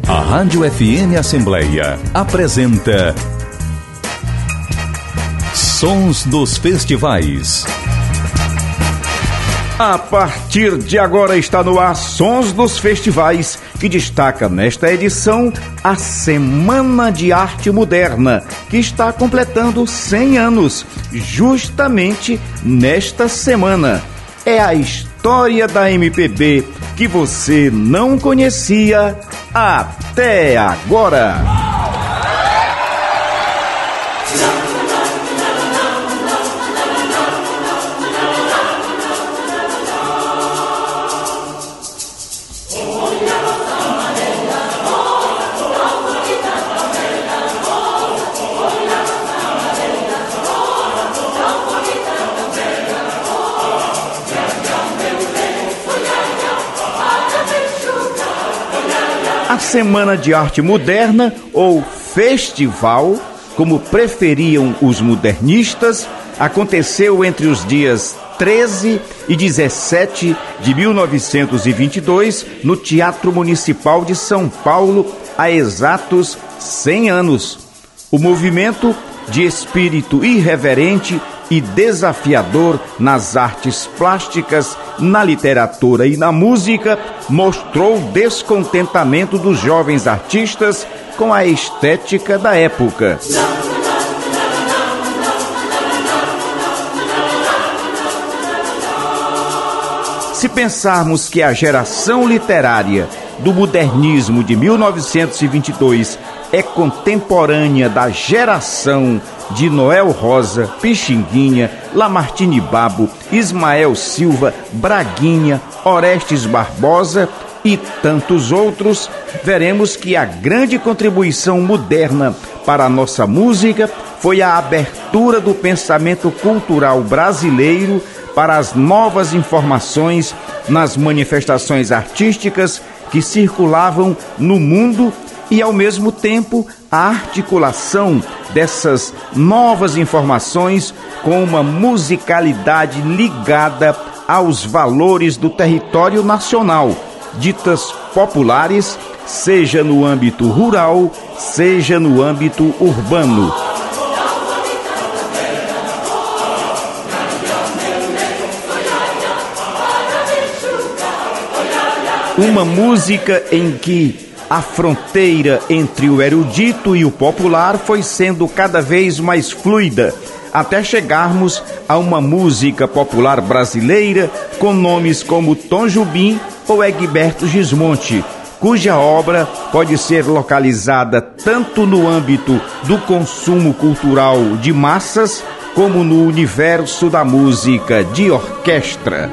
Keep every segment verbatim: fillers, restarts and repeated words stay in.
A Rádio F M Assembleia apresenta Sons dos Festivais. A partir de agora está no ar Sons dos Festivais, que destaca nesta edição a Semana de Arte Moderna, que está completando cem anos, justamente nesta semana. É a história da M P B que você não conhecia até agora. A Semana de Arte Moderna, ou Festival, como preferiam os modernistas, aconteceu entre os dias treze e dezessete de mil novecentos e vinte e dois no Teatro Municipal de São Paulo, há exatos cem anos. O movimento, de espírito irreverente e desafiador nas artes plásticas, na literatura e na música, mostrou descontentamento dos jovens artistas com a estética da época. Se pensarmos que a geração literária do modernismo de mil novecentos e vinte e dois é contemporânea da geração de Noel Rosa, Pixinguinha, Lamartine Babo, Ismael Silva, Braguinha, Orestes Barbosa e tantos outros, veremos que a grande contribuição moderna para a nossa música foi a abertura do pensamento cultural brasileiro para as novas informações nas manifestações artísticas que circulavam no mundo e, ao mesmo tempo, a articulação dessas novas informações com uma musicalidade ligada aos valores do território nacional, ditas populares, seja no âmbito rural, seja no âmbito urbano. Uma música em que a fronteira entre o erudito e o popular foi sendo cada vez mais fluida, até chegarmos a uma música popular brasileira com nomes como Tom Jobim ou Egberto Gismonti, cuja obra pode ser localizada tanto no âmbito do consumo cultural de massas como no universo da música de orquestra.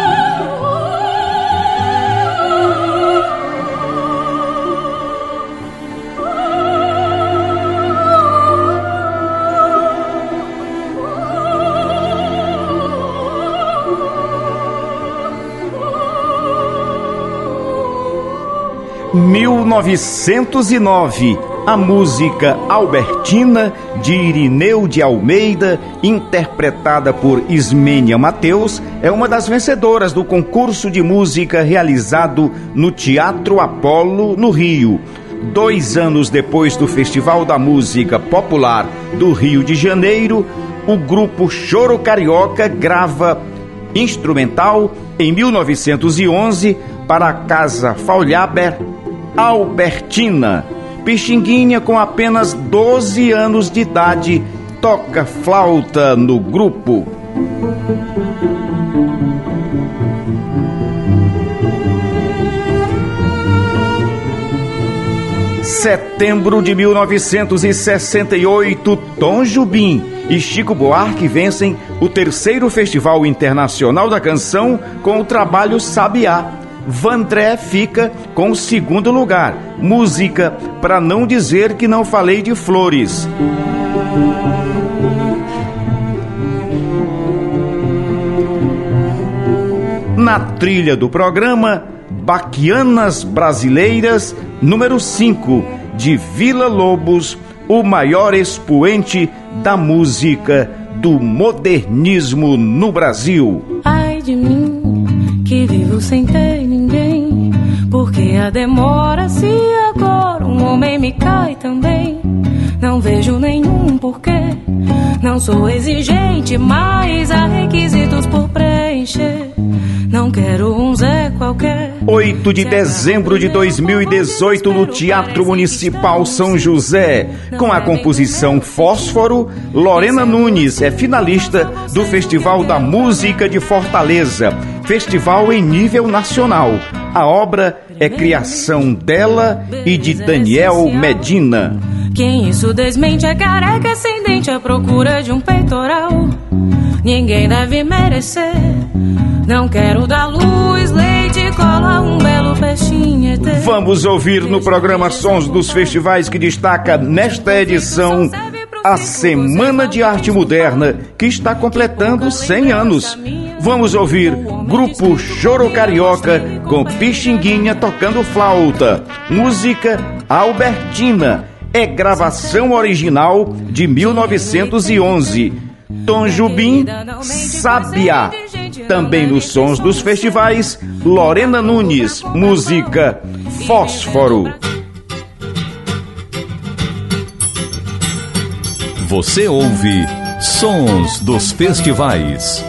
mil novecentos e nove, a música Albertina, de Irineu de Almeida, interpretada por Ismênia Mateus, é uma das vencedoras do concurso de música realizado no Teatro Apolo, no Rio. Dois anos depois do Festival da Música Popular do Rio de Janeiro, o grupo Choro Carioca grava instrumental em mil novecentos e onze para a Casa Faulhaber, Albertina. Pixinguinha, com apenas doze anos de idade, toca flauta no grupo. Setembro de mil novecentos e sessenta e oito, Tom Jobim e Chico Buarque vencem o terceiro Festival Internacional da Canção com o trabalho Sabiá. Vandré fica com o segundo lugar, música Pra Não Dizer Que Não Falei de Flores. Na trilha do programa, Baquianas Brasileiras, número cinco, de Vila Lobos, o maior expoente da música do modernismo no Brasil. Ai de mim, que vivo sem ter ninguém, porque a demora se agora homem me cai também. Não vejo nenhum porquê. Não sou exigente, mas há requisitos por preencher. Não quero um Zé qualquer. oito de dezembro de dois mil e dezoito, no Teatro Municipal São José. Com a composição Fósforo, Lorena Nunes é finalista do Festival da Música de Fortaleza, festival em nível nacional. A obra é criação dela e de Daniel Medina. Quem isso desmente é careca ascendente à procura de um peitoral. Ninguém deve merecer. Não quero dar luz, leite, cola, um belo peixinho eterno. Vamos ouvir no programa Sons dos Festivais, que destaca nesta edição a Semana de Arte Moderna, que está completando cem anos. Vamos ouvir Grupo Choro Carioca com Pixinguinha tocando flauta. Música Albertina. É gravação original de mil novecentos e onze. Tom Jobim, Sabiá. Também nos Sons dos Festivais, Lorena Nunes, música Fósforo. Você ouve Sons dos Festivais.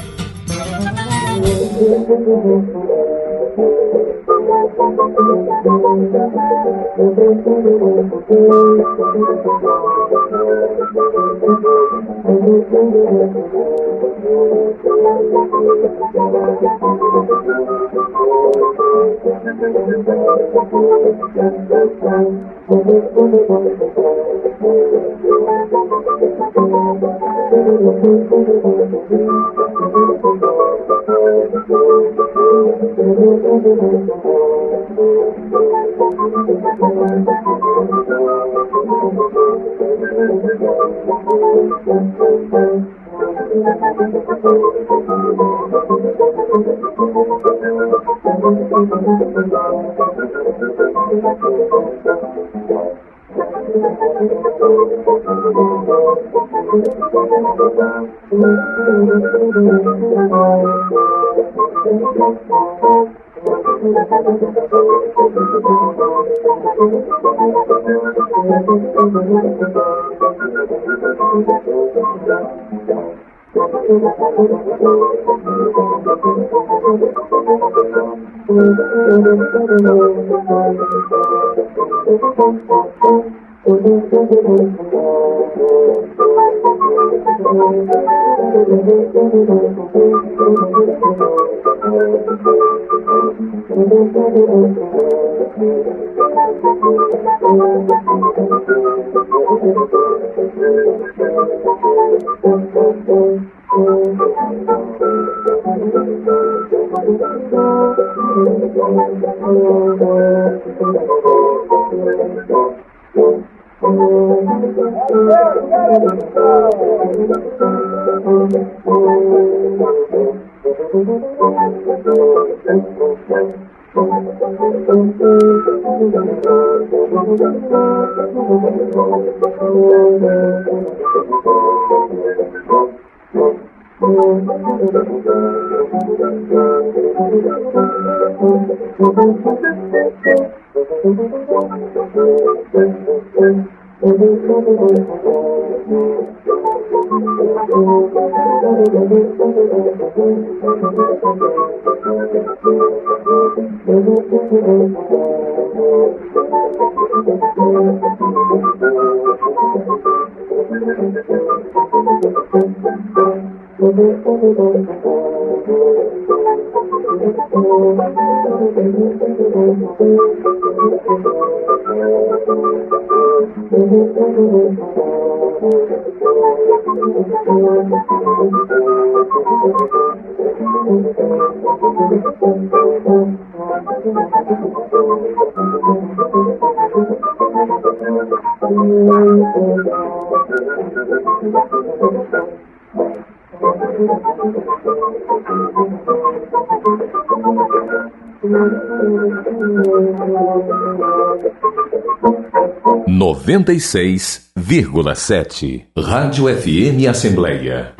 noventa e seis vírgula sete Rádio F M Assembleia.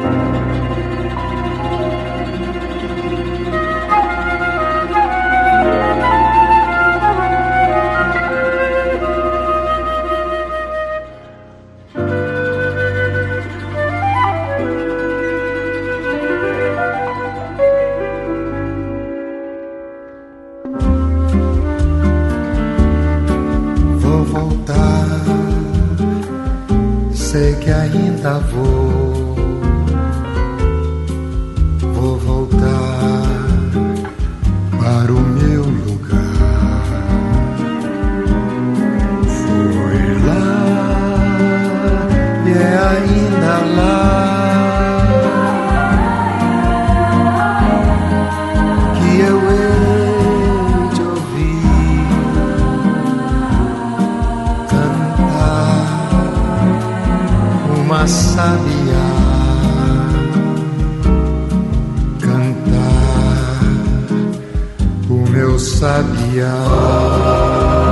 sei que ainda vou, vou voltar para o meu lugar. Fui lá e é ainda lá que eu hei de ouvir cantar uma sabiá, cantar o meu sabiá.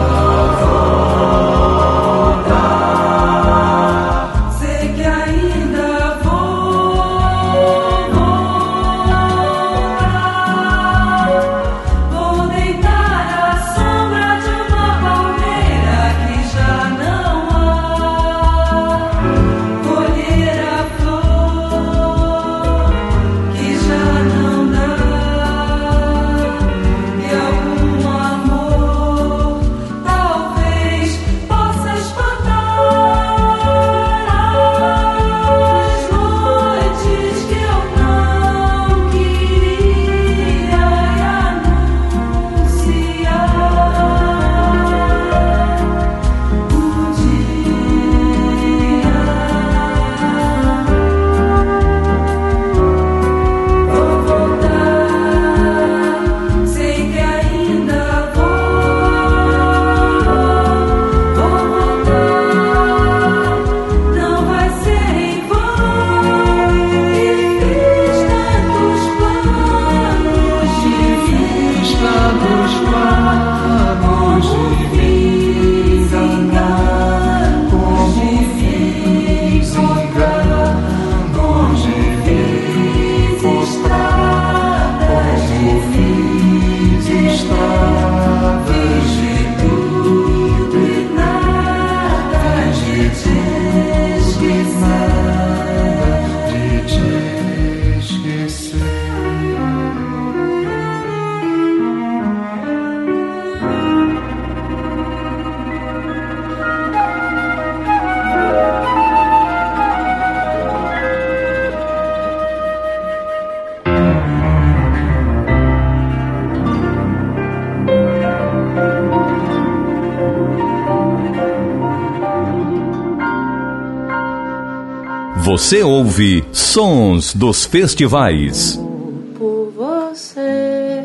Você ouve Sons dos Festivais. Por você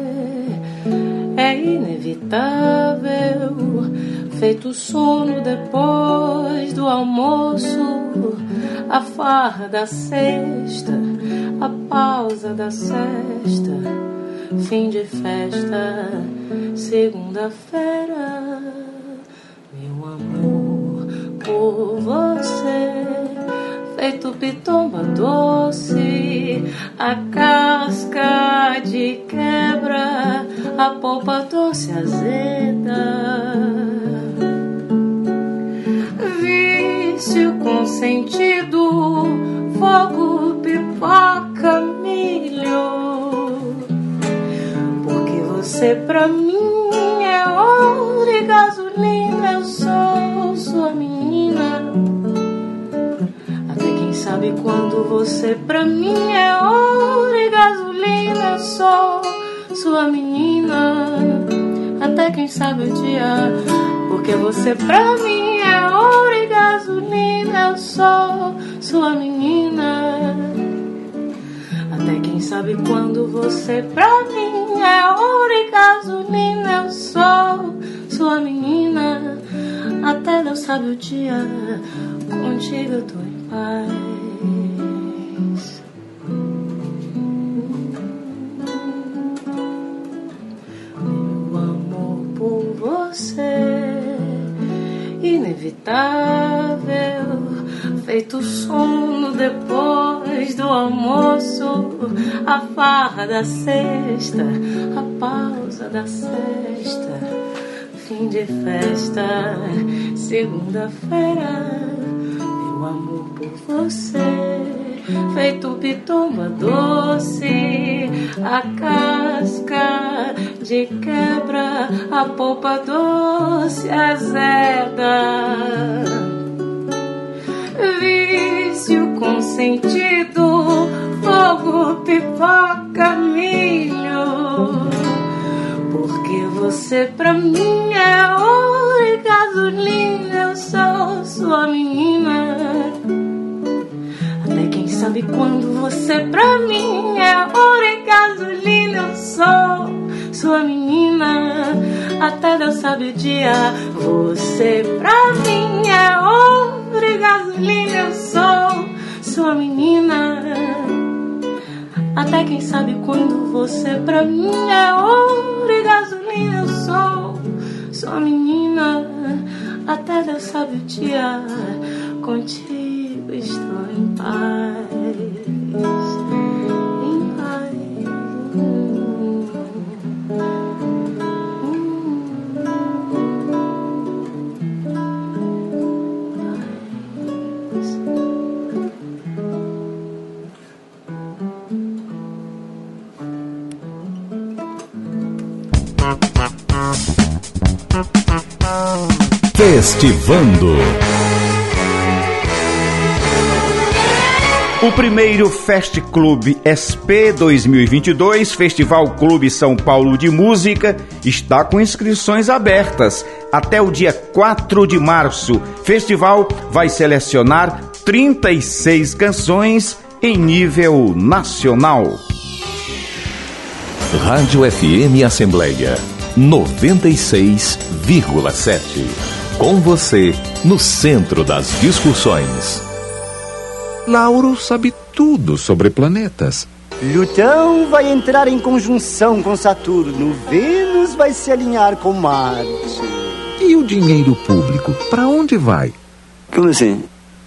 é inevitável, feito sono depois do almoço, a farra da sexta, a pausa da sexta, fim de festa, segunda-feira, meu amor, por você feito pitomba doce, a casca de quebra, a polpa doce azeda, vício com sentido, fogo, pipoca, milho, porque você pra mim é ouro e gasolina, eu sou sua menina. Sabe quando você pra mim é ouro e gasolina, eu sou sua menina. Até quem sabe o dia, porque você pra mim é ouro e gasolina, eu sou sua menina. Até quem sabe quando você pra mim é ouro e gasolina, eu sou sua menina. Até Deus sabe o dia, contigo eu tô em paz. Você, inevitável, feito sono depois do almoço, a farra da sexta, a pausa da sexta, fim de festa, segunda-feira, meu amor por você, feito pitomba doce, a casca de quebra, a polpa doce azeda. Vi sentido, fogo, pipoca, milho. Porque você pra mim é ouro e gasolina, eu sou sua menina. Até quem sabe quando você pra mim é ouro e gasolina, eu sou sua menina. Até Deus sabe o dia, você pra mim é ouro e gasolina, eu sou sua menina. Até quem sabe quando você pra mim é ouro e gasolina, eu sou sua menina. Até Deus sabe o dia, contigo estou em paz, em paz. Festivando. O primeiro Fest Club S P dois mil e vinte e dois, Festival Clube São Paulo de Música, está com inscrições abertas até o dia quatro de março. Festival vai selecionar trinta e seis canções em nível nacional. Rádio F M Assembleia noventa e seis vírgula sete. Com você no centro das discussões. Lauro sabe tudo sobre planetas. Plutão vai entrar em conjunção com Saturno. Vênus vai se alinhar com Marte. E o dinheiro público, para onde vai? Como assim?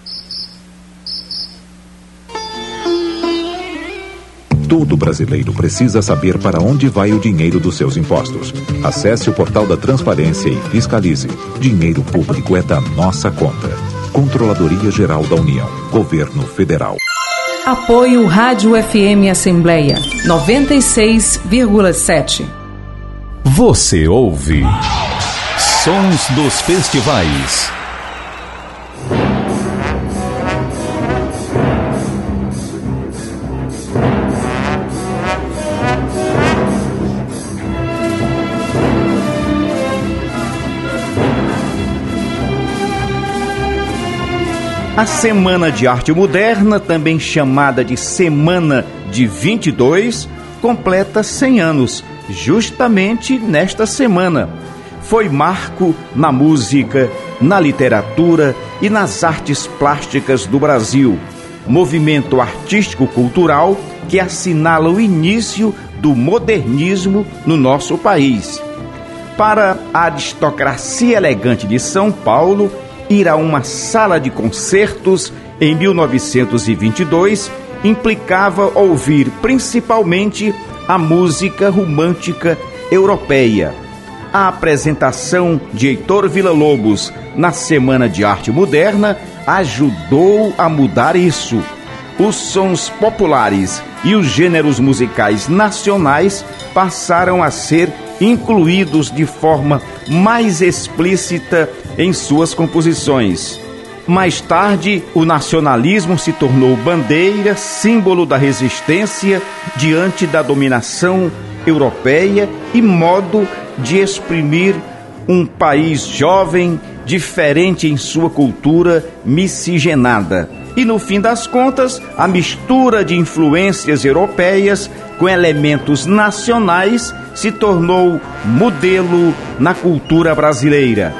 Todo brasileiro precisa saber para onde vai o dinheiro dos seus impostos. Acesse o portal da Transparência e fiscalize. Dinheiro público é da nossa conta. Controladoria Geral da União. Governo Federal. Apoio Rádio F M Assembleia noventa e seis vírgula sete. Você ouve Sons dos Festivais. A Semana de Arte Moderna, também chamada de Semana de vinte e dois, completa cem anos, justamente nesta semana. Foi marco na música, na literatura e nas artes plásticas do Brasil. Movimento artístico-cultural que assinala o início do modernismo no nosso país. Para a aristocracia elegante de São Paulo, ir a uma sala de concertos em mil novecentos e vinte e dois implicava ouvir principalmente a música romântica europeia. A apresentação de Heitor Villa-Lobos na Semana de Arte Moderna ajudou a mudar isso. Os sons populares e os gêneros musicais nacionais passaram a ser incluídos de forma mais explícita em suas composições. Mais tarde, o nacionalismo se tornou bandeira, símbolo da resistência diante da dominação europeia e modo de exprimir um país jovem, diferente em sua cultura miscigenada. E no fim das contas, a mistura de influências europeias com elementos nacionais se tornou modelo na cultura brasileira.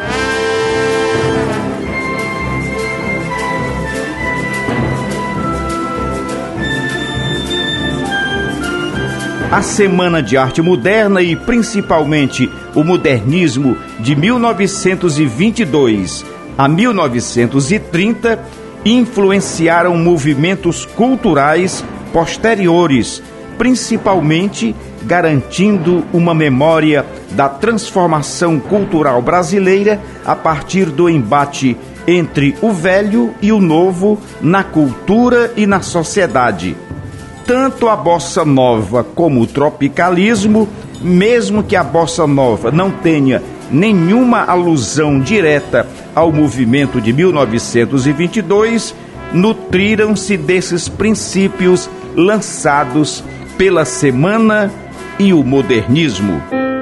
A Semana de Arte Moderna e principalmente o modernismo de mil novecentos e vinte e dois a mil novecentos e trinta influenciaram movimentos culturais posteriores, principalmente garantindo uma memória da transformação cultural brasileira a partir do embate entre o velho e o novo na cultura e na sociedade. Tanto a bossa nova como o tropicalismo, mesmo que a bossa nova não tenha nenhuma alusão direta ao movimento de mil novecentos e vinte e dois, nutriram-se desses princípios lançados pela Semana e o modernismo.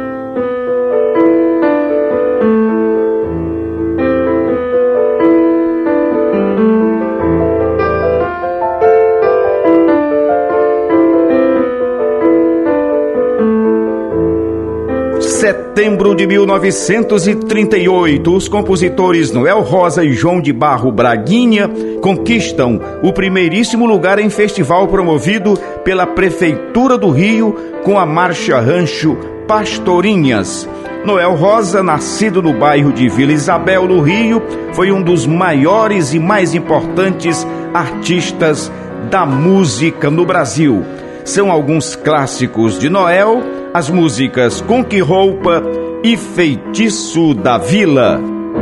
Setembro de mil novecentos e trinta e oito, os compositores Noel Rosa e João de Barro Braguinha conquistam o primeiríssimo lugar em festival promovido pela Prefeitura do Rio com a Marcha Rancho Pastorinhas. Noel Rosa, nascido no bairro de Vila Isabel, no Rio, foi um dos maiores e mais importantes artistas da música no Brasil. São alguns clássicos de Noel, as músicas Com Que Roupa e Feitiço da Vila.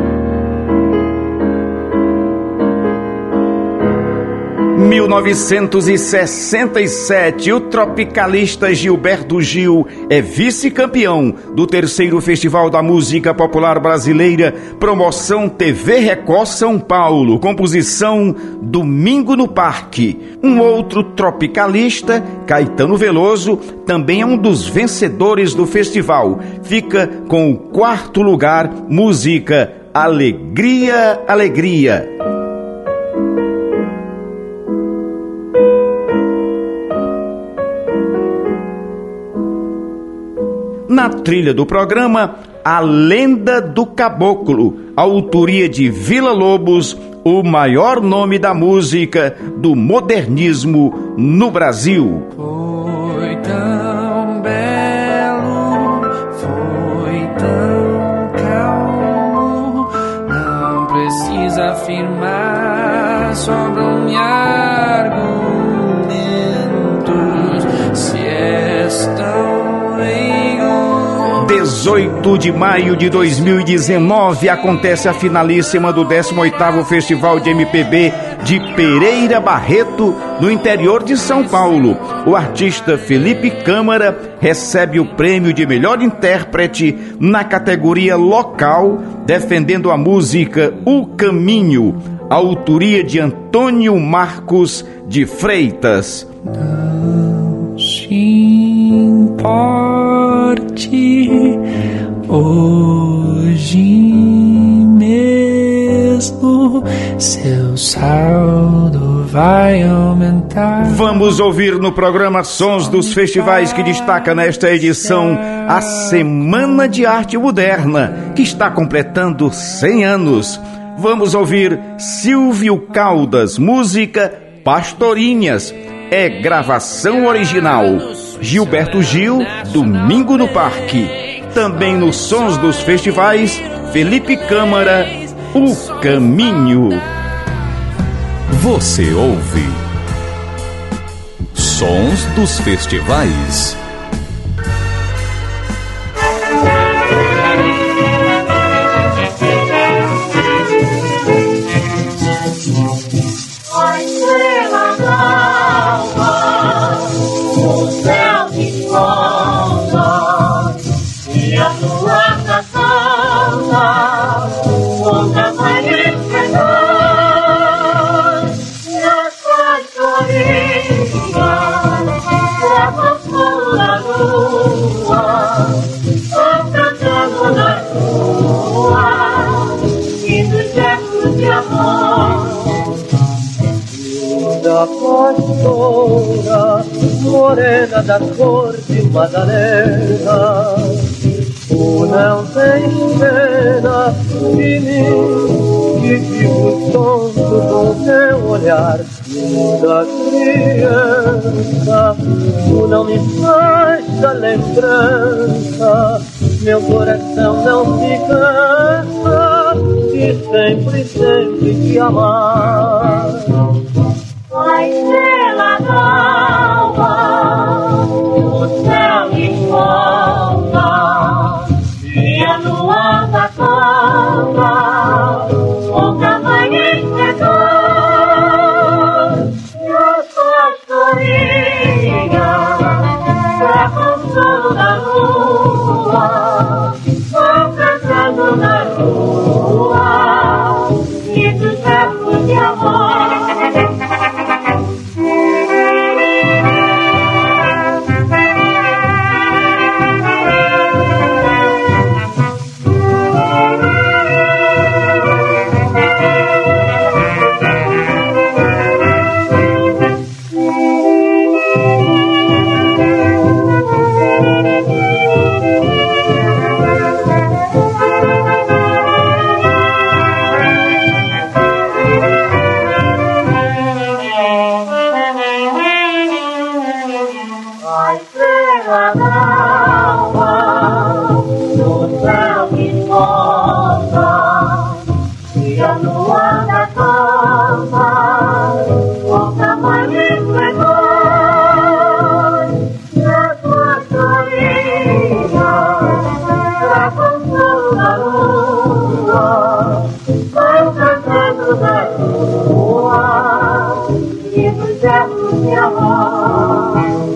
mil novecentos e sessenta e sete, o tropicalista Gilberto Gil é vice-campeão do terceiro Festival da Música Popular Brasileira, promoção T V Record São Paulo, composição Domingo no Parque. Um outro tropicalista, Caetano Veloso, também é um dos vencedores do festival. Fica com o quarto lugar, música Alegria, Alegria. Na trilha do programa, A Lenda do Caboclo, autoria de Vila Lobos, o maior nome da música do modernismo no Brasil. Foi tão belo, foi tão calmo, não precisa afirmar sobre um argumentos, se és tão dezoito de maio de dois mil e dezenove acontece a finalíssima do décimo oitavo Festival de M P B de Pereira Barreto, no interior de São Paulo. O artista Felipe Câmara recebe o prêmio de melhor intérprete na categoria local, defendendo a música O Caminho, autoria de Antônio Marcos de Freitas. Não se importe, hoje mesmo seu saldo vai aumentar. Vamos ouvir no programa Sons dos Festivais, que destaca nesta edição a Semana de Arte Moderna, que está completando cem anos. Vamos ouvir Silvio Caldas, música Pastorinhas. É gravação original. Gilberto Gil, Domingo no Parque. Também nos Sons dos Festivais, Felipe Câmara, O Caminho. Você ouve Sons dos Festivais. Da pastora, morena da cor de Madalena, tu não tens pena de mim, que vivo tonto com teu olhar da criança. Tu não me faz da lembrança, meu coração não se cansa de sempre, sempre te amar. A estrela d'alva, o céu de volta, e a lua da cova, o cavalheiro e a pastorinha, pra consolo da lua, vão cantando na rua, e dos versos de amor. inverno anda calma, o tamanho entregou na tua carinha, pra consolo da lua, vai o cantando da lua, e dos versos de amor.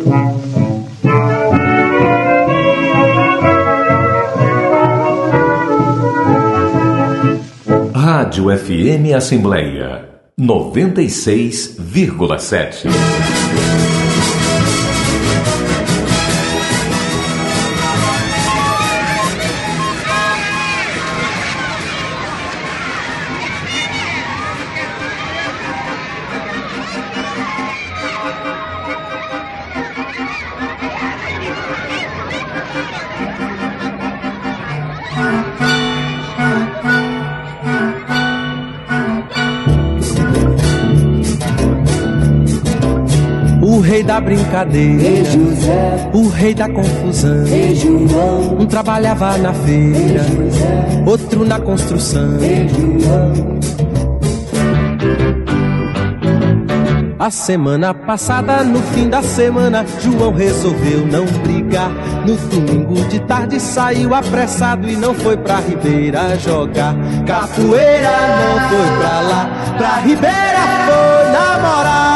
Rádio F M Assembleia noventa e seis vírgula sete. O rei da brincadeira, o rei da confusão. Um trabalhava na feira, outro na construção. A semana passada, no fim da semana, João resolveu não brigar. No domingo de tarde saiu apressado e não foi pra Ribeira jogar capoeira, não foi pra lá, pra Ribeira foi namorar.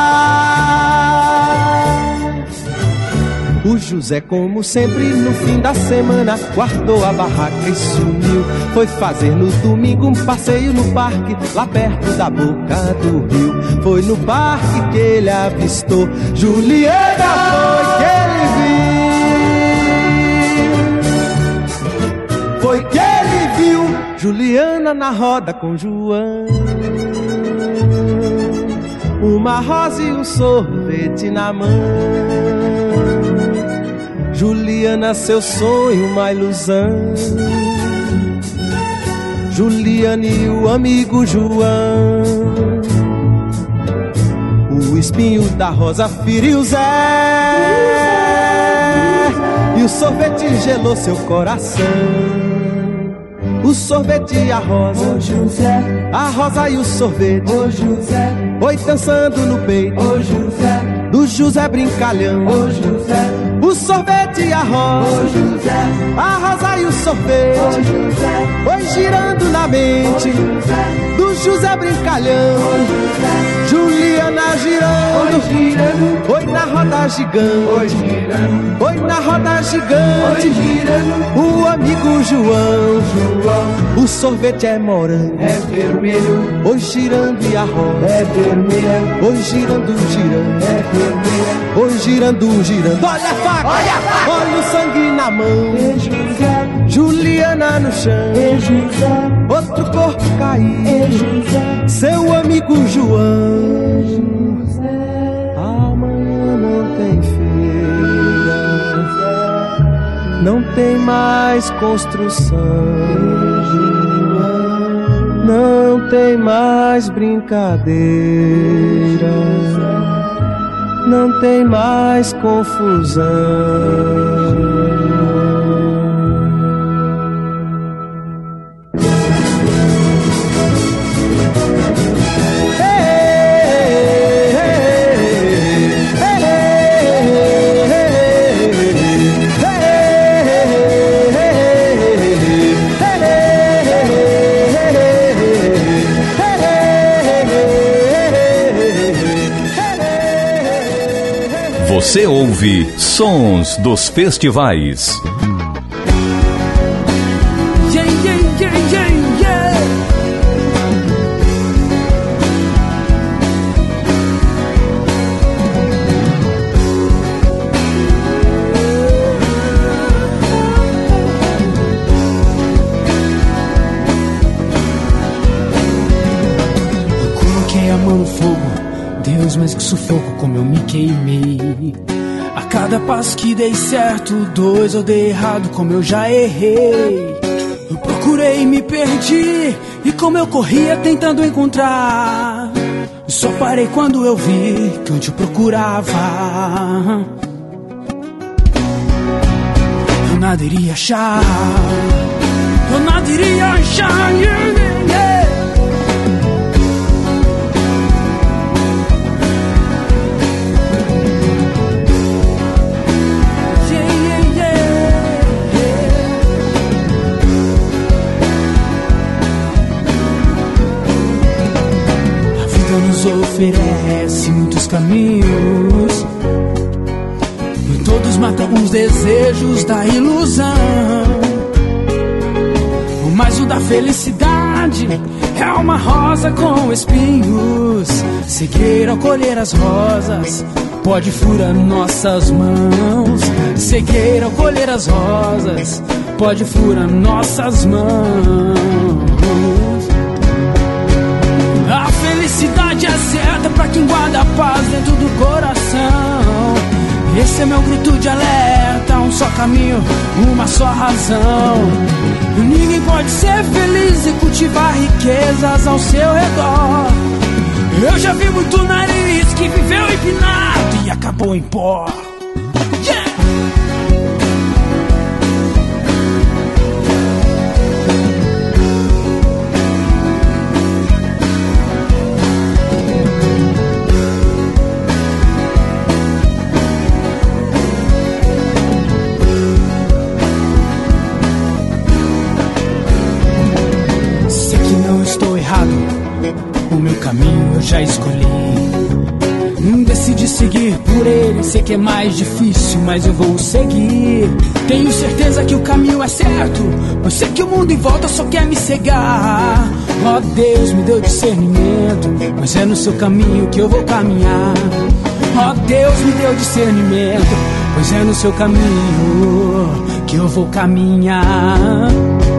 O José, como sempre, no fim da semana, guardou a barraca e sumiu. Foi fazer no domingo um passeio no parque, lá perto da boca do rio. Foi no parque que ele avistou Juliana, foi que ele viu. Foi que ele viu Juliana na roda com João. Uma rosa e um sorvete na mão. Juliana, seu sonho, uma ilusão. Juliana e o amigo João. O espinho da rosa feriu Zé, e o sorvete gelou seu coração. O sorvete e a rosa, oh, José. A rosa e o sorvete, oh, José. Oi, dançando no peito, oh, José. Do José brincalhão, oh, José. O sorvete e a rosa, oh, José. A rosa e o sorvete, oh, José. Oi, girando na mente, oh, José. Do José brincalhão, oh, José. Juliana girando, oi, girando. Oi, na roda gigante, oi, girando. Oi, na roda gigante, oi, girando. O amigo João, João. O sorvete é morango, é vermelho. Oi, girando e a roda é vermelha. Oi, girando, girando, é vermelha. Oi, girando, girando. Olha a faca, olha a faca. Olha o sangue na mão, e José. Juliana no chão, e José. Outro corpo caído, e José. Seu amigo João, e José. Amanhã não tem feira, não tem mais construção, e João. Não tem mais brincadeira, não tem mais confusão. Você ouve Sons dos Festivais. Yeah, yeah, yeah, yeah, yeah. Eu coloquei a mão no fogo, Deus, mas que sufoco, como eu me queimei. A cada passo que dei certo, dois eu dei errado, como eu já errei. Eu procurei, me perdi, e como eu corria tentando encontrar. Só parei quando eu vi que onde eu procurava eu nada iria achar. Eu nada iria achar, yeah, yeah. oferece muitos caminhos. Todos matam os desejos da ilusão, mas o da felicidade é uma rosa com espinhos. Cegueira ao colher as rosas pode furar nossas mãos. Cegueira ao colher as rosas pode furar nossas mãos. A felicidade é certa pra quem guarda a paz dentro do coração. Esse é meu grito de alerta, um só caminho, uma só razão. Ninguém pode ser feliz e cultivar riquezas ao seu redor. Eu já vi muito nariz que viveu empinado e acabou em pó. Yeah! O meu caminho eu já escolhi. Decidi seguir por ele. Sei que é mais difícil, mas eu vou seguir. Tenho certeza que o caminho é certo, pois sei que o mundo em volta só quer me cegar. Ó oh, Deus, me deu discernimento, pois é no seu caminho que eu vou caminhar. Ó oh, Deus, me deu discernimento, pois é no seu caminho que eu vou caminhar.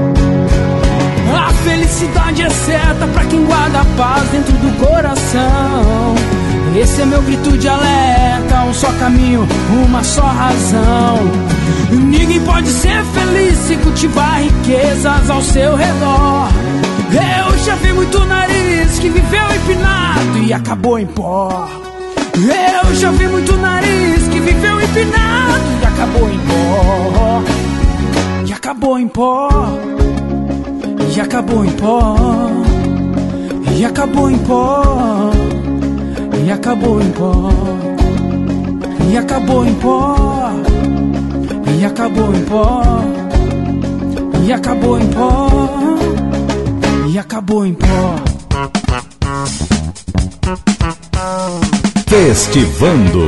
A felicidade é certa pra quem guarda a paz dentro do coração. Esse é meu grito de alerta, um só caminho, uma só razão. Ninguém pode ser feliz se cultivar riquezas ao seu redor. Eu já vi muito nariz que viveu empinado e acabou em pó. Eu já vi muito nariz que viveu empinado e acabou em pó. E acabou em pó. E acabou em pó, e acabou em pó, e acabou em pó, e acabou em pó, e acabou em pó, e acabou em pó, e acabou em pó. Festivando.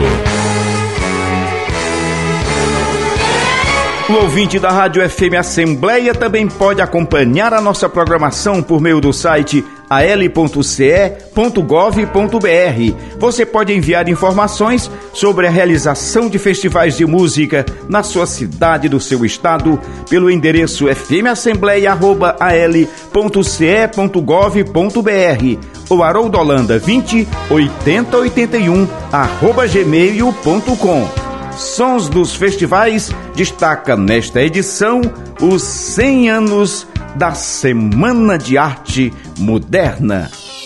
O ouvinte da Rádio F M Assembleia também pode acompanhar a nossa programação por meio do site a l ponto c e ponto gov ponto b r. Você pode enviar informações sobre a realização de festivais de música na sua cidade, do seu estado, pelo endereço f m assembleia arroba a l ponto c e ponto gov ponto b r ou haroldolanda vinte oitenta oitenta e um arroba gmail ponto com. Sons dos Festivais destaca nesta edição os cem anos da Semana de Arte Moderna.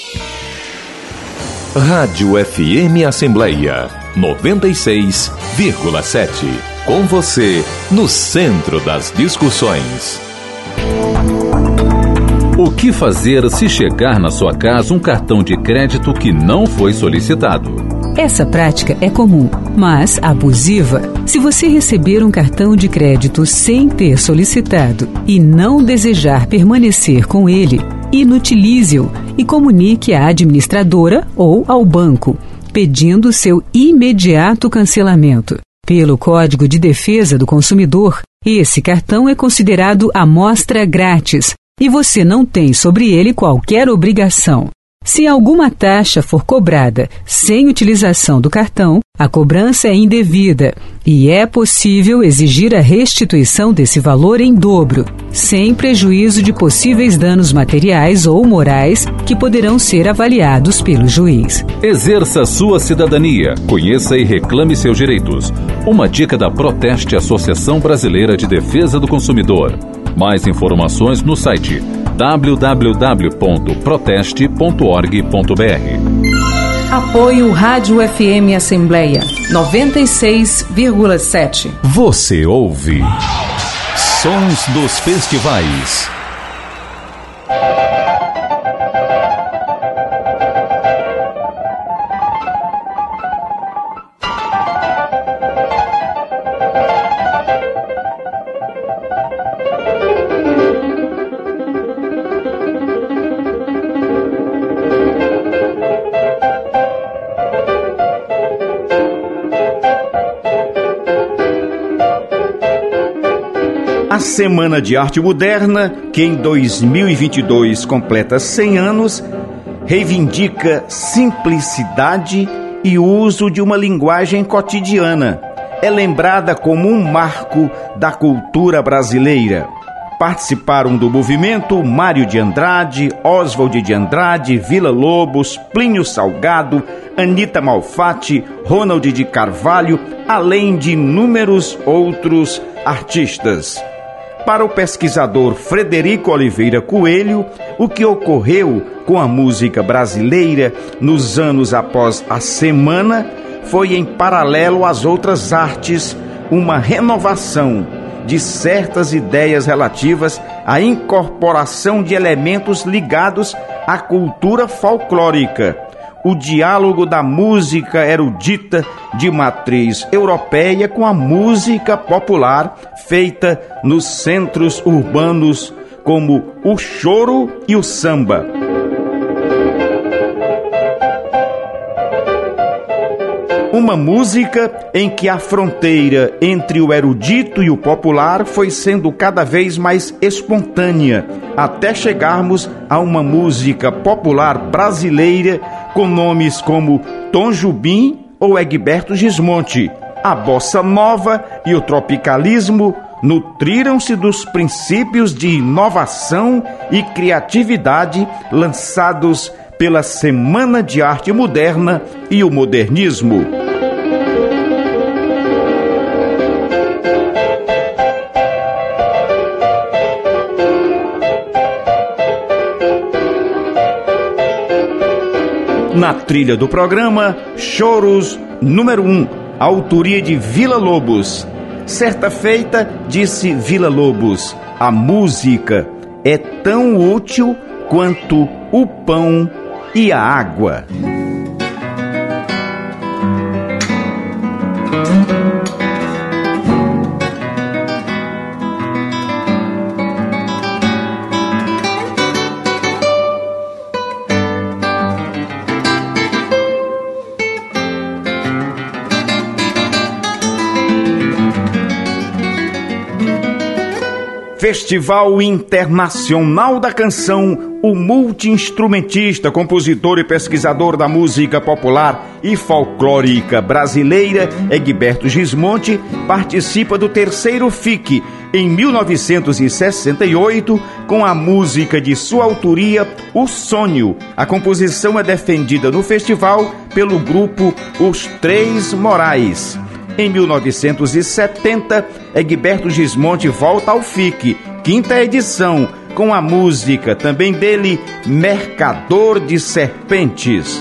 Rádio F M Assembleia noventa e seis vírgula sete. Com você no centro das discussões. O que fazer se chegar na sua casa um cartão de crédito que não foi solicitado? Essa prática é comum, mas abusiva. Se você receber um cartão de crédito sem ter solicitado e não desejar permanecer com ele, inutilize-o e comunique à administradora ou ao banco, pedindo seu imediato cancelamento. Pelo Código de Defesa do Consumidor, esse cartão é considerado amostra grátis e você não tem sobre ele qualquer obrigação. Se alguma taxa for cobrada sem utilização do cartão, a cobrança é indevida e é possível exigir a restituição desse valor em dobro, sem prejuízo de possíveis danos materiais ou morais que poderão ser avaliados pelo juiz. Exerça sua cidadania, conheça e reclame seus direitos. Uma dica da Proteste, Associação Brasileira de Defesa do Consumidor. Mais informações no site w w w ponto proteste ponto org ponto b r. Apoio Rádio F M Assembleia noventa e seis vírgula sete. Você ouve Sons dos Festivais. Semana de Arte Moderna, que em dois mil e vinte e dois completa cem anos, reivindica simplicidade e uso de uma linguagem cotidiana. É lembrada como um marco da cultura brasileira. Participaram do movimento Mário de Andrade, Oswald de Andrade, Vila Lobos, Plínio Salgado, Anita Malfatti, Ronald de Carvalho, além de inúmeros outros artistas. Para o pesquisador Frederico Oliveira Coelho, o que ocorreu com a música brasileira nos anos após a Semana foi, em paralelo às outras artes, uma renovação de certas ideias relativas à incorporação de elementos ligados à cultura folclórica. O diálogo da música erudita de matriz europeia com a música popular feita nos centros urbanos, como o choro e o samba. Uma música em que a fronteira entre o erudito e o popular foi sendo cada vez mais espontânea, até chegarmos a uma música popular brasileira com nomes como Tom Jobim ou Egberto Gismonti. A bossa nova e o tropicalismo nutriram-se dos princípios de inovação e criatividade lançados pela Semana de Arte Moderna e o modernismo. Na trilha do programa, Choros número um, autoria de Vila Lobos. Certa feita, disse Vila Lobos, a música é tão útil quanto o pão e a água. Festival Internacional da Canção, o multi-instrumentista, compositor e pesquisador da música popular e folclórica brasileira, Egberto Gismonti, participa do terceiro F I C, em mil novecentos e sessenta e oito, com a música de sua autoria, O Sonho. A composição é defendida no festival pelo grupo Os Três Morais. Em mil novecentos e setenta, Egberto Gismonti volta ao F I C, quinta edição, com a música também dele, Mercador de Serpentes.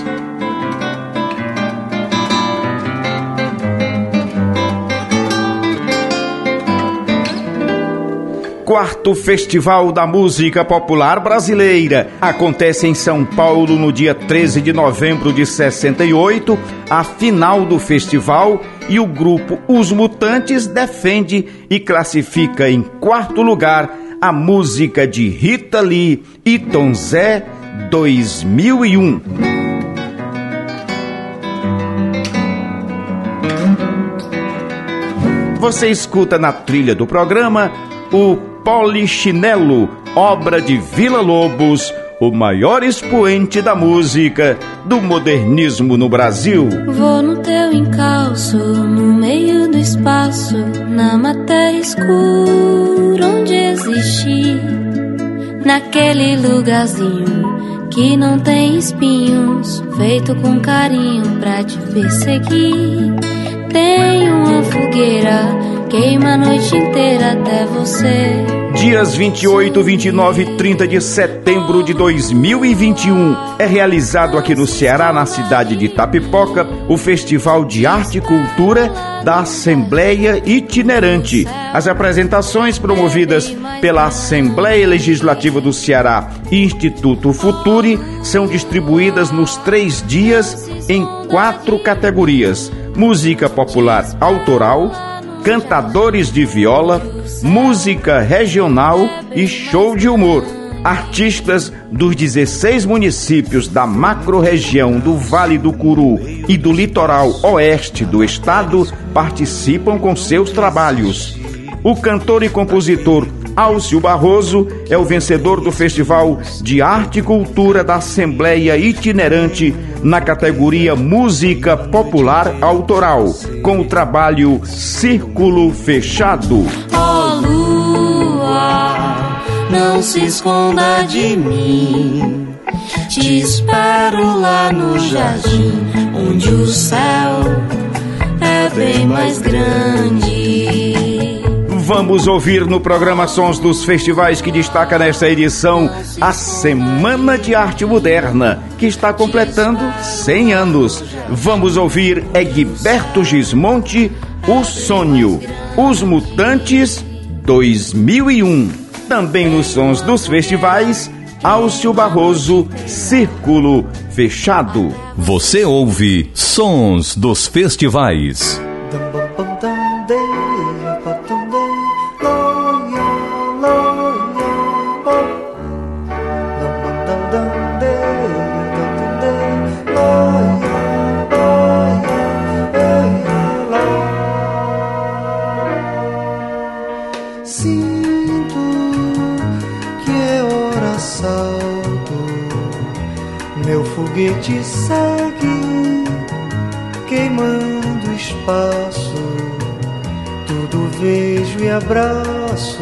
Quarto Festival da Música Popular Brasileira acontece em São Paulo no dia treze de novembro de sessenta e oito, a final do festival, e o grupo Os Mutantes defende e classifica em quarto lugar a música de Rita Lee e Tom Zé dois mil e um. Você escuta na trilha do programa o Polichinelo, obra de Vila Lobos, o maior expoente da música do modernismo no Brasil. Vou no teu encalço, no meio do espaço, na matéria escura onde existi, naquele lugarzinho que não tem espinhos, feito com carinho pra te perseguir. Tem uma fogueira, queima a noite inteira até você. Dias vinte e oito, vinte e nove e trinta de setembro de dois mil e vinte e um é realizado aqui no Ceará, na cidade de Itapipoca, o Festival de Arte e Cultura da Assembleia Itinerante. As apresentações promovidas pela Assembleia Legislativa do Ceará e Instituto Futuri são distribuídas nos três dias em quatro categorias: música popular autoral, cantadores de viola, música regional e show de humor. Artistas dos dezesseis municípios da macro-região do Vale do Curu e do litoral oeste do estado participam com seus trabalhos. O cantor e compositor Alcio Barroso é o vencedor do Festival de Arte e Cultura da Assembleia Itinerante na categoria Música Popular Autoral, com o trabalho Círculo Fechado. Oh, lua, não se esconda de mim. Te espero lá no jardim, onde o céu é bem mais grande. Vamos ouvir no programa Sons dos Festivais, que destaca nesta edição a Semana de Arte Moderna, que está completando cem anos. Vamos ouvir Egberto Gismonti, O Sonho, Os Mutantes, dois mil e um. Também nos Sons dos Festivais, Alcio Barroso, Círculo Fechado. Você ouve Sons dos Festivais. Foguete segue queimando espaço, tudo vejo e abraço.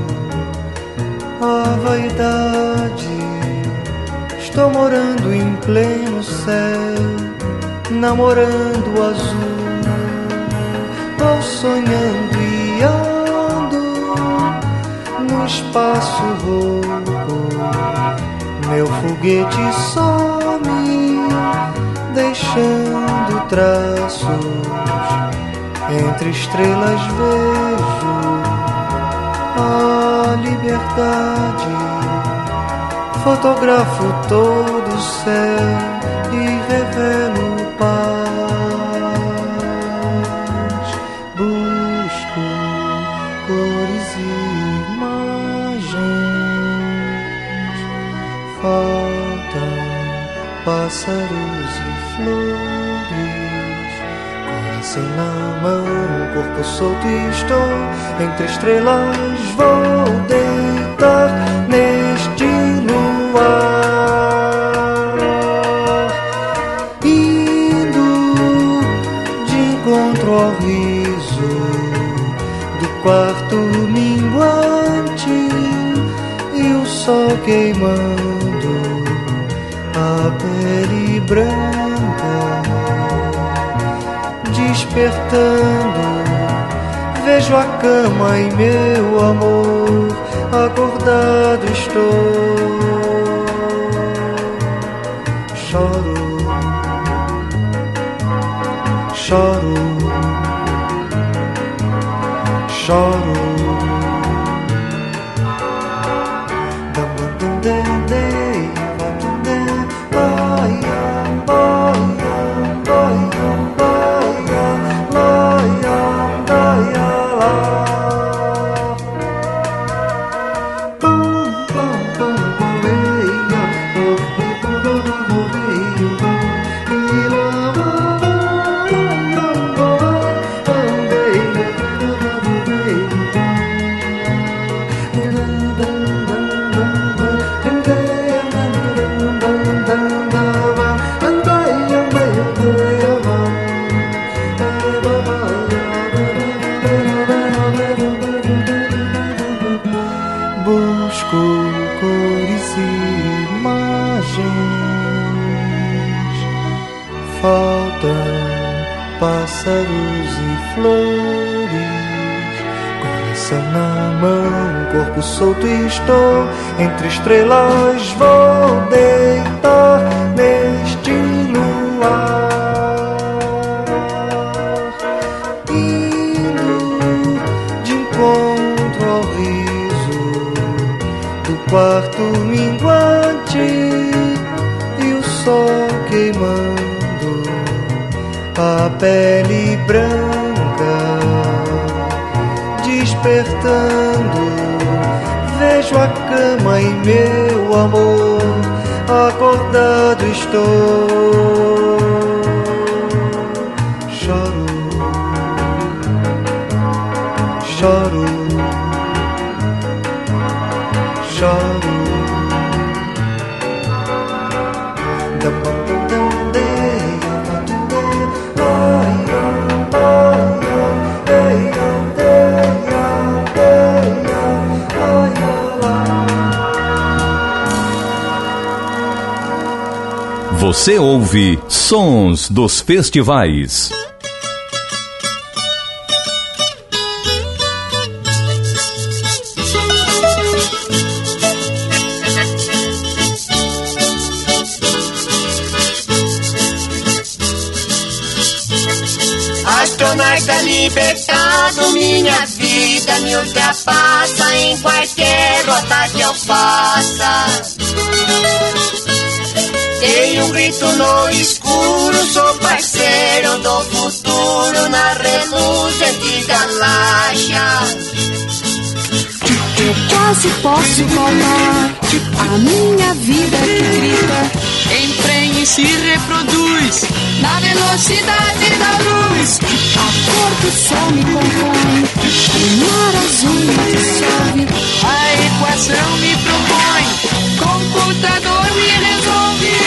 A vaidade, estou morando em pleno céu, namorando o azul, ou sonhando e ando no espaço rouco. Meu foguete some, deixando traços. Entre estrelas vejo a liberdade. Fotografo todo o céu e revelo paz. Busco cores e imagens. Faltam pássaros e flores. Coração na mão, corpo solto e estou entre estrelas. Vou deitar neste luar, indo de encontro ao riso do quarto minguante e o sol queimando a pele branca, despertando, vejo a cama e meu amor, acordado estou. Choro, choro, choro. Pássaros e flores, coração na mão, corpo solto e estou entre estrelas. Vou deitar neste luar, indo de encontro ao riso do quarto minguante e o sol queimando a pele branca, despertando, vejo a cama e meu amor, acordado estou. Choro, choro, Você ouve Sons dos Festivais. Astronauta libertado, minha vida me ultrapassa em qualquer rota que eu faça. Dei um grito no escuro, sou parceiro do futuro na reluzente galáxia. Eu quase posso roubar a minha vida que grita, emprenha e se reproduz na velocidade da luz. A cor do sol me compõe, o mar azul me dissolve, a equação me propõe, computador me resolve.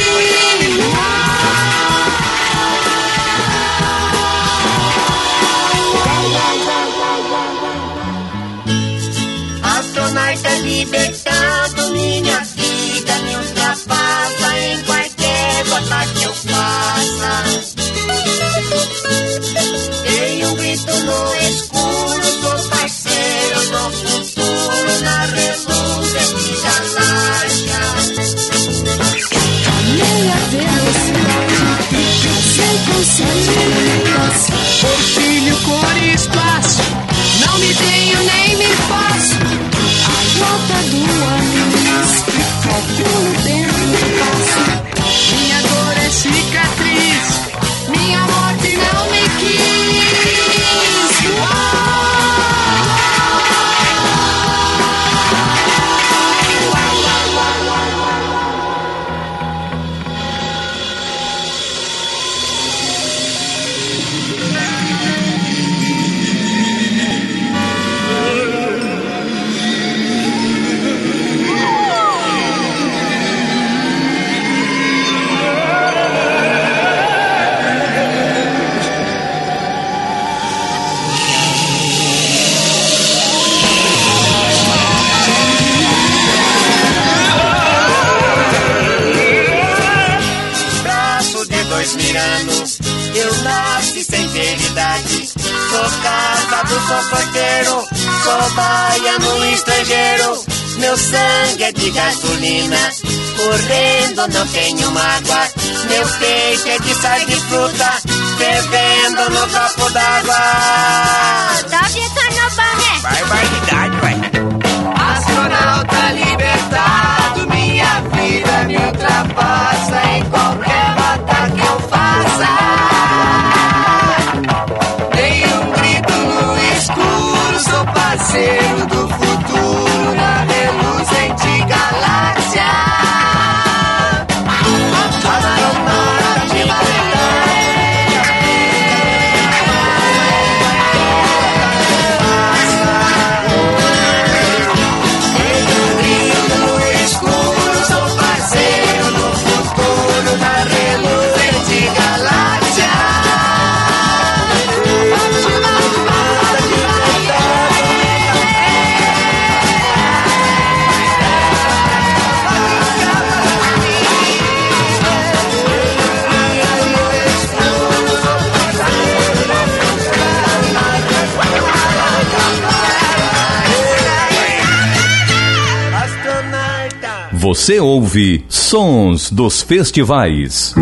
Astronauta libertado, minha vida me ultrapassa em qualquer rota que eu faça. Dei um grito no escuro, sou parceiro do futuro na reluzente galáxia. A meia velocidade, passei com centímetros, orgulho, cor e espaço, não me tenho nem me faço. A rota do anis, calculo dentro do passo. Minha dor é cicatriz, minha morte não me quis. Mirando, eu nasci sem ter idade. Sou casado, sou porteiro, sou baiano estrangeiro. Meu sangue é de gasolina, correndo não tenho mágoa. Meu peito é de sal de fruta, fervendo no copo d'água. Tá ficando bom, né? Barbaridade, ué. Astronauta libertado, minha vida me ultrapassa em qualquer rota que eu faça. Dei um grito no escuro, sou parceiro do futuro na reluzente galáxia. Astronauta libertado. Você ouve Sons dos Festivais.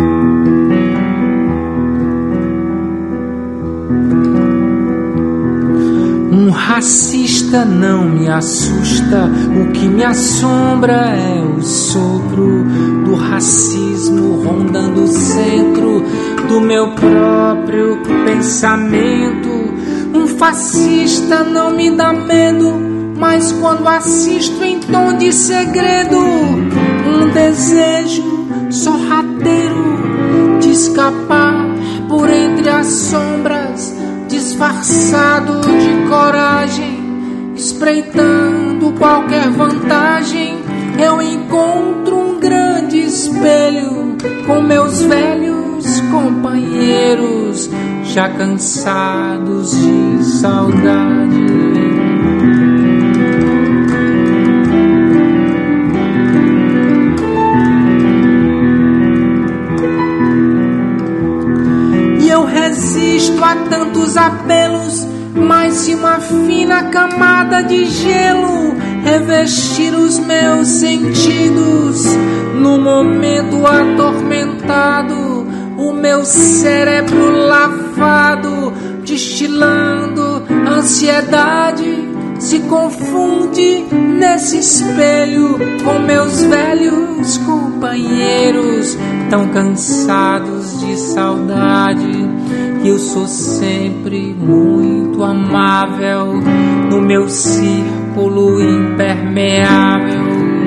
Um racista não me assusta, o que me assombra é o sopro do racismo rondando o centro do meu próprio pensamento. Um fascista não me dá medo, mas quando assisto em tom de segredo, um desejo sorrateiro de escapar por entre as sombras, disfarçado de coragem, espreitando qualquer vantagem, eu encontro um grande espelho espelho com meus velhos companheiros, já cansados de saudade. E eu resisto a tantos apelos, mas se uma fina camada de gelo revestir os meus sentidos, no momento atormentado, o meu cérebro lavado, destilando ansiedade, se confunde nesse espelho com meus velhos companheiros, tão cansados de saudade. Eu sou sempre muito amável no meu círculo impermeável.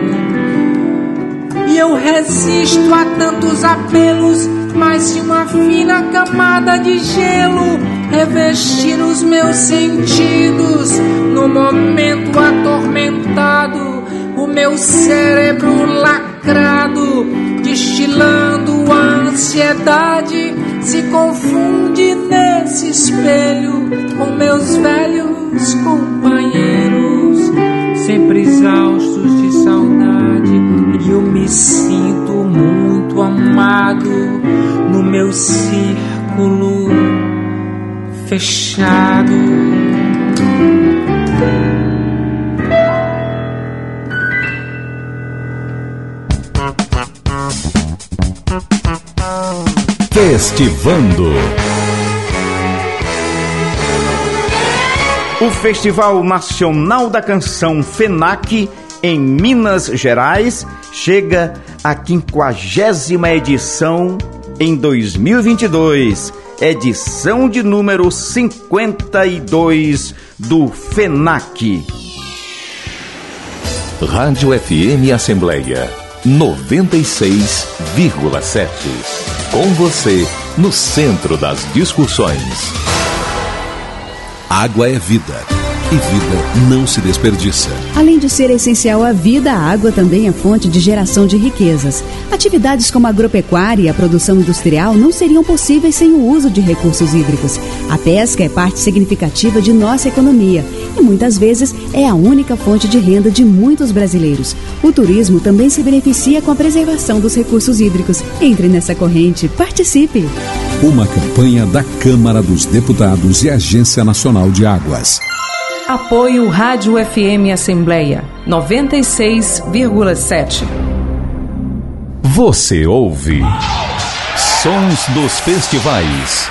E eu resisto a tantos apelos, mas se uma fina camada de gelo revestir os meus sentidos, no momento atormentado, o meu cérebro lacrado, destilando a ansiedade, se confunde nesse espelho com meus velhos companheiros, sempre exaustos de saudade. E eu me sinto muito amado no meu círculo fechado. Festivando. O Festival Nacional da Canção FENAC em Minas Gerais chega à quinquagésima edição em dois mil e vinte e dois, edição de número cinquenta e dois do FENAC. Rádio F M Assembleia noventa e seis vírgula sete. Com você no centro das discussões. Água é vida. E vida não se desperdiça. Além de ser essencial à vida, a água também é fonte de geração de riquezas. Atividades como a agropecuária e a produção industrial não seriam possíveis sem o uso de recursos hídricos. A pesca é parte significativa de nossa economia e muitas vezes é a única fonte de renda de muitos brasileiros. O turismo também se beneficia com a preservação dos recursos hídricos. Entre nessa corrente, participe! Uma campanha da Câmara dos Deputados e Agência Nacional de Águas. Apoio Rádio F M Assembleia noventa e seis vírgula sete. Você ouve Sons dos Festivais.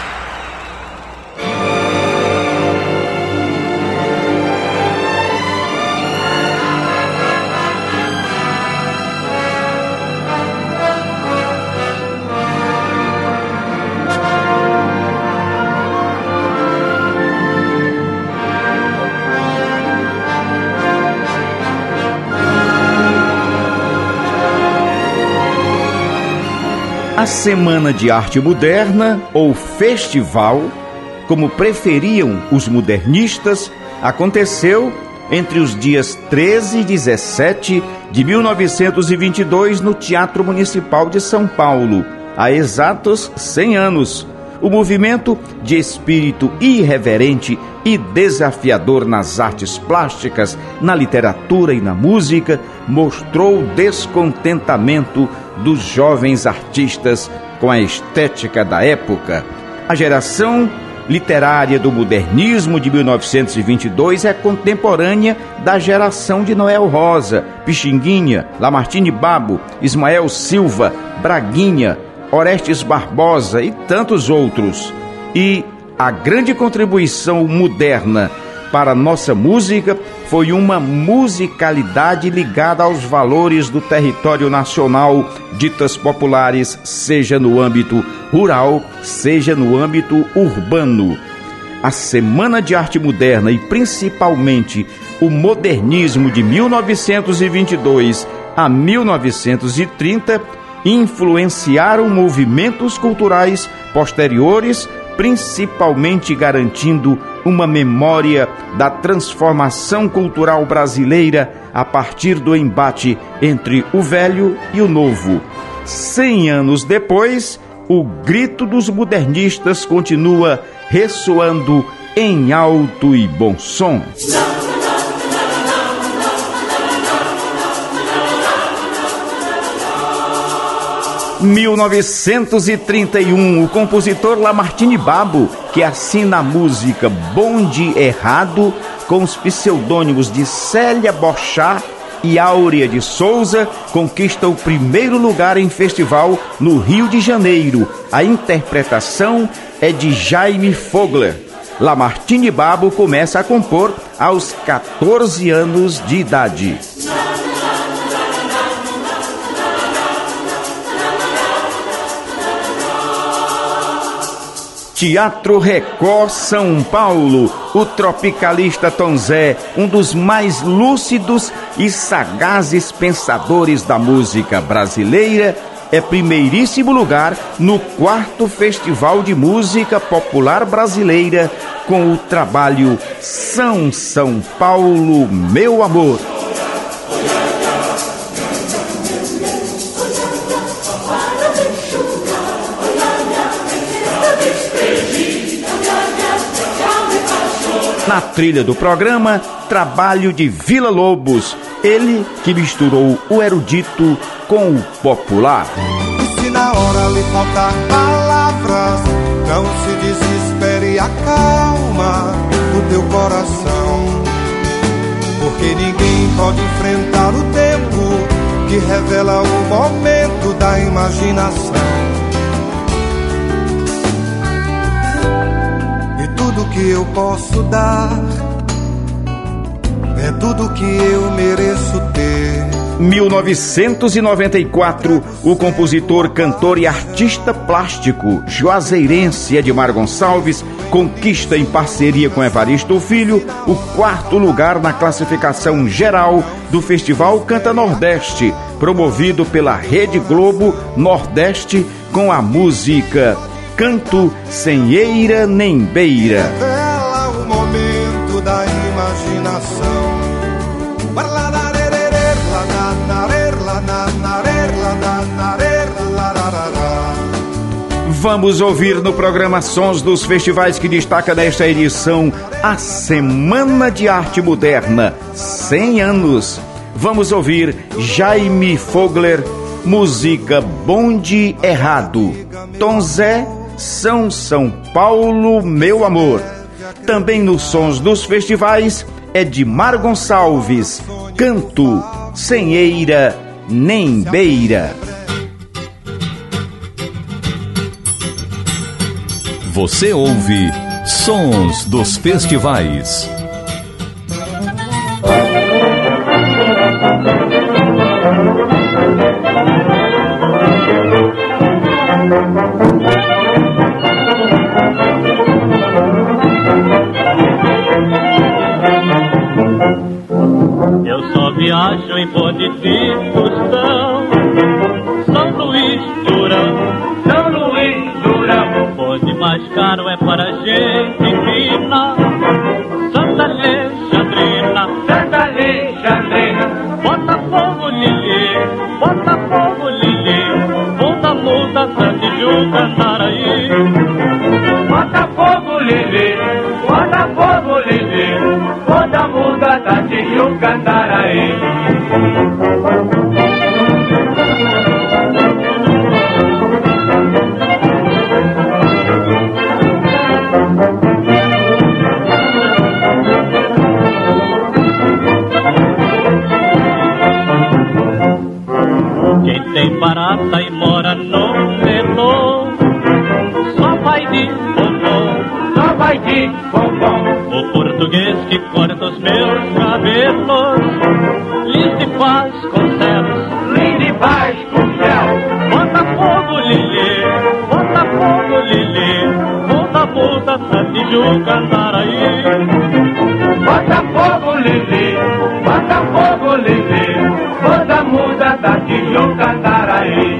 A Semana de Arte Moderna, ou Festival, como preferiam os modernistas, aconteceu entre os dias treze e dezessete de mil novecentos e vinte e dois no Teatro Municipal de São Paulo, há exatos cem anos. O movimento, de espírito irreverente e desafiador nas artes plásticas, na literatura e na música, mostrou descontentamento dos jovens artistas com a estética da época. A geração literária do modernismo de mil novecentos e vinte e dois é contemporânea da geração de Noel Rosa, Pixinguinha, Lamartine Babo, Ismael Silva, Braguinha, Orestes Barbosa e tantos outros. E a grande contribuição moderna para nossa música foi uma musicalidade ligada aos valores do território nacional, ditas populares, seja no âmbito rural, seja no âmbito urbano. A Semana de Arte Moderna e principalmente o modernismo de mil novecentos e vinte e dois a mil novecentos e trinta influenciaram movimentos culturais posteriores, principalmente garantindo uma memória da transformação cultural brasileira a partir do embate entre o velho e o novo. Cem anos depois, o grito dos modernistas continua ressoando em alto e bom som. mil novecentos e trinta e um, o compositor Lamartine Babo, que assina a música Bonde Errado com os pseudônimos de Célia Bochá e Áurea de Souza, conquista o primeiro lugar em festival no Rio de Janeiro. A interpretação é de Jaime Fogler. Lamartine Babo começa a compor aos catorze anos de idade. Teatro Record São Paulo, o tropicalista Tom Zé, um dos mais lúcidos e sagazes pensadores da música brasileira, é primeiríssimo lugar no quarto Festival de Música Popular Brasileira com o trabalho São São Paulo, Meu Amor. Na trilha do programa, trabalho de Vila Lobos, ele que misturou o erudito com o popular. E se na hora lhe faltar palavras, não se desespere e acalma o teu coração, porque ninguém pode enfrentar o tempo que revela o momento da imaginação. Tudo que eu posso dar é tudo que eu mereço ter. mil novecentos e noventa e quatro, o compositor, cantor e artista plástico juazeirense Edmar Gonçalves conquista em parceria com Evaristo Filho o quarto lugar na classificação geral do Festival Canta Nordeste, promovido pela Rede Globo Nordeste com a música Canto Sem Eira Nem Beira. Revela o momento da imaginação. Vamos ouvir no programa Sons dos Festivais que destaca nesta edição a Semana de Arte Moderna, cem anos. Vamos ouvir Jaime Fogler, música Bonde Errado. Tom Zé, São São Paulo, Meu Amor. Também nos Sons dos Festivais, Edmar Gonçalves, Canto Sem Eira Nem Beira. Você ouve Sons dos Festivais. Eu só viajo em bonde de Tostão, São Luís, Durão, São Luís, Durão. O bonde mais caro é para gente fina, Santa Alexandrina, Santa Alexandrina. Botafogo, Lili, Botafogo, Lili, Muda, muda, Santijuca, Andaraí. Botafogo, Lili, Botafogo, Lili, Muda, muda, Santijuca, Andaraí. Quem tem barata e mora no melô, só vai de bombom, só vai de bombom. O português que corta os meus cabelos, lhe faz com céus, lhe faz com céu. Botafogo, Lili, Botafogo, Lili, muda, muda, Santijuca, Andaraí. Botafogo, Lili, Botafogo, Lili, muda, muda, Santijuca, Andaraí.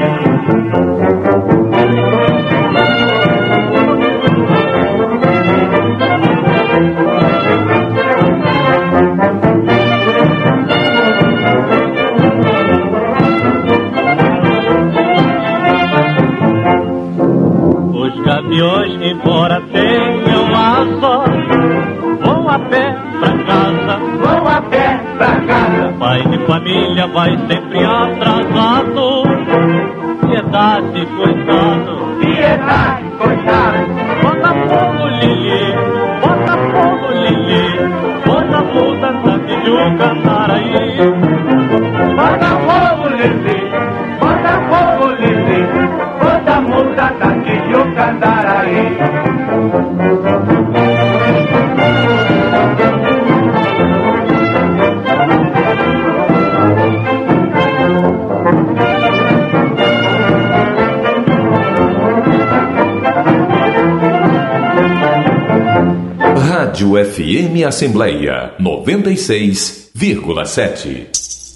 E hoje, embora tenha uma só, vou a pé pra casa, vou a pé pra casa. Pai de família vai sempre atrasado. Piedade, coitado, piedade, coitado. Bota fogo, Lili, bota fogo, Lili, bota a muda da Tijuca, Andaraí. Bota fogo, Lili, bota fogo, Lili, bota a muda da Tijuca, Andaraí. Rádio F M Assembleia noventa e seis vírgula sete.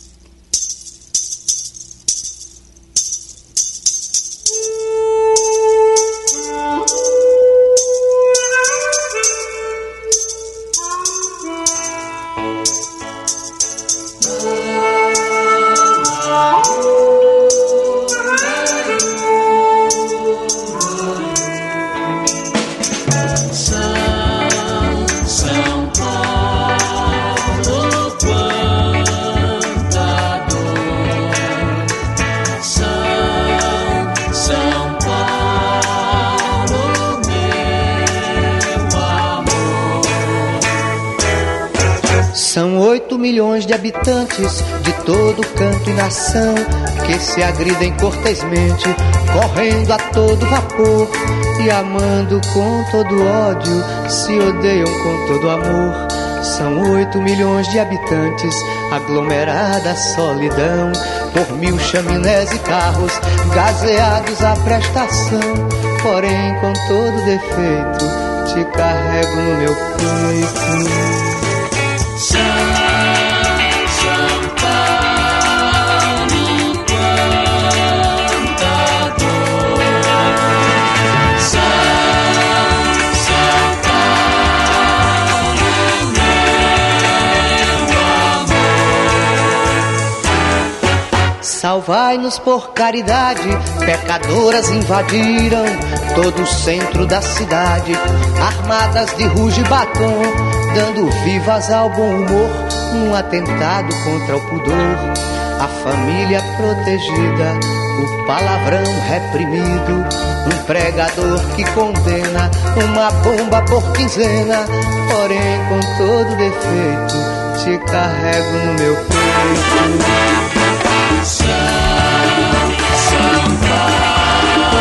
De habitantes de todo canto e nação que se agridem cortesmente, correndo a todo vapor e amando com todo ódio, se odeiam com todo amor. São oito milhões de habitantes, aglomerada solidão, por mil chaminés e carros gazeados à prestação. Porém, com todo defeito, te carrego no meu peito. Salvai-nos por caridade, pecadoras invadiram todo o centro da cidade, armadas de ruge e batom, dando vivas ao bom humor, num atentado contra o pudor. A família protegida, o palavrão reprimido, um pregador que condena, uma bomba por quinzena. Porém, com todo defeito, te carrego no meu peito. São, São Paulo,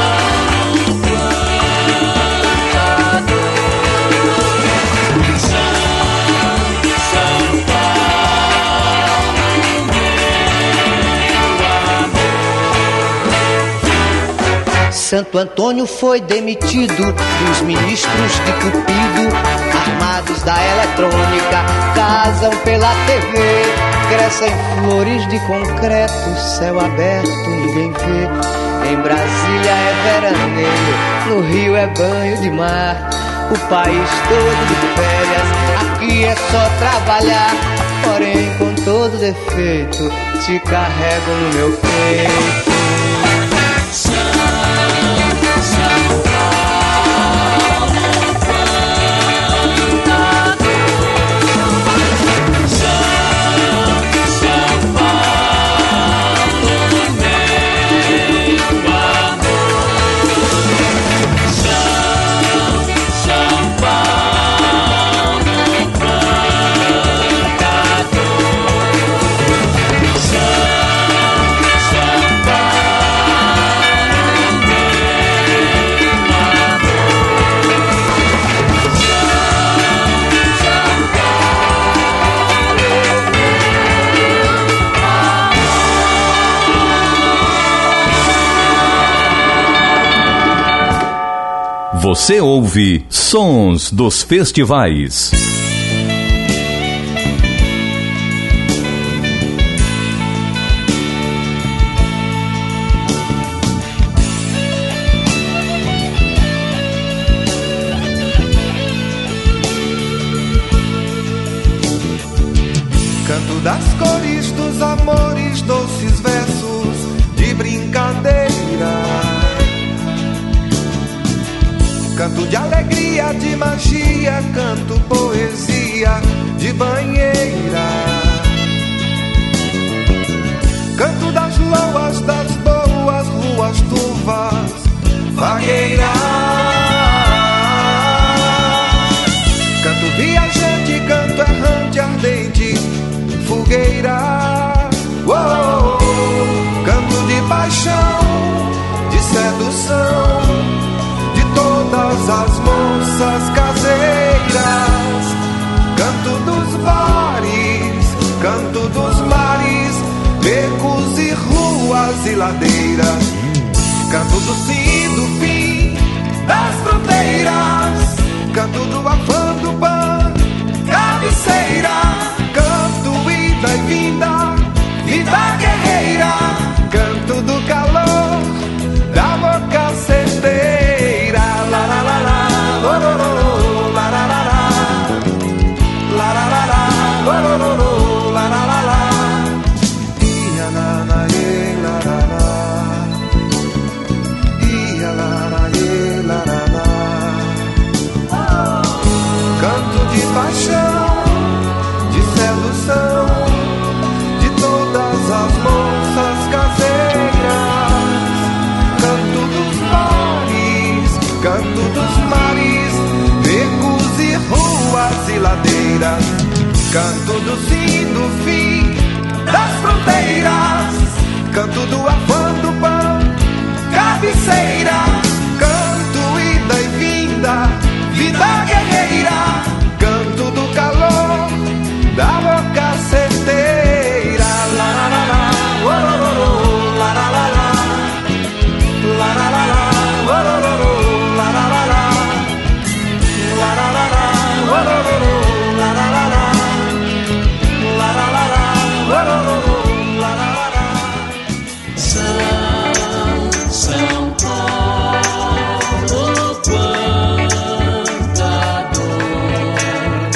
plantador. São, São Paulo, meu amor. Santo Antônio foi demitido dos ministros de Cupido, armados da eletrônica, casam pela T V. Crescem flores de concreto, céu aberto, ninguém vê. Em Brasília é veraneio, no Rio é banho de mar. O país todo de férias, aqui é só trabalhar. Porém, com todo defeito, te carrego no meu peito. Você ouve Sons dos Festivais. Canto das cores dos amores, doces versos de brincadeira. Canto de alegria, de magia, canto poesia de banheira. Canto das loas, das boas ruas turvas, vagueiras. Canto viajante, canto errante, ardente, fogueira. Uou! Canto de paixão, de sedução, de todas as moças caseiras. Canto dos bares, canto dos mares, becos e ruas e ladeiras. Canto do sim, do fim, das fronteiras. Canto do afã, do pan, cabeceira. Canto ida e vinda, vida guerreira. Canto do calor, da boca certeira. La la la la, lororô, la la la la. La la la la, lororô, la la la la. Ia na na ye, la la la. Ia la la ye, la la la. Canto de paixão, de sedução, de todas as moças caseiras. Canto dos mares, canto dos mares, becos e ruas e ladeiras. Canto do sim, do fim, das fronteiras. Canto do afã, do pão, cabeceira. Canto ida e vinda, vida guerreira. Canto do calor, da boca certeira. La la la la, ororô, la la la la. La la la la, ororô, la la la la. La la la la, ororô, la la la la. La la la la, ororô, la la la la. São, São Paulo, quanta dor.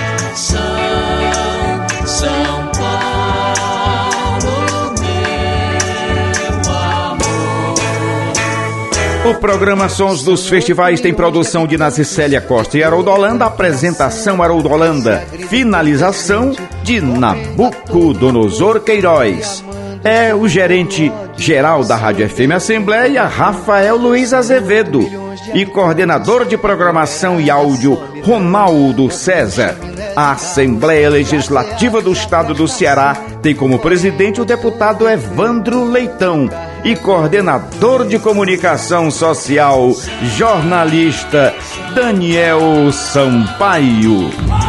São, São Paulo, meu amor. O programa Sons dos Festivais tem produção de Nazicélia Costa e Haroldo Holanda, apresentação Haroldo Holanda, finalização de Nabucodonosor Queiroz. É o gerente geral da Rádio F M Assembleia, Rafael Luiz Azevedo, e coordenador de programação e áudio, Ronaldo César. A Assembleia Legislativa do Estado do Ceará tem como presidente o deputado Evandro Leitão e coordenador de comunicação social, jornalista Daniel Sampaio.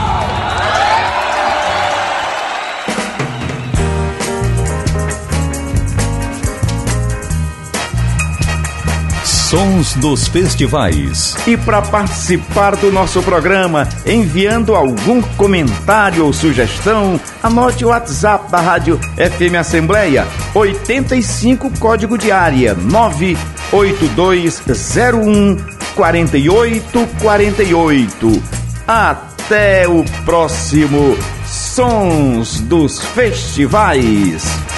Sons dos Festivais. E para participar do nosso programa, enviando algum comentário ou sugestão, anote o WhatsApp da Rádio F M Assembleia, oitenta e cinco, código de área nove oito dois zero um quatro oito quatro oito. Até o próximo Sons dos Festivais.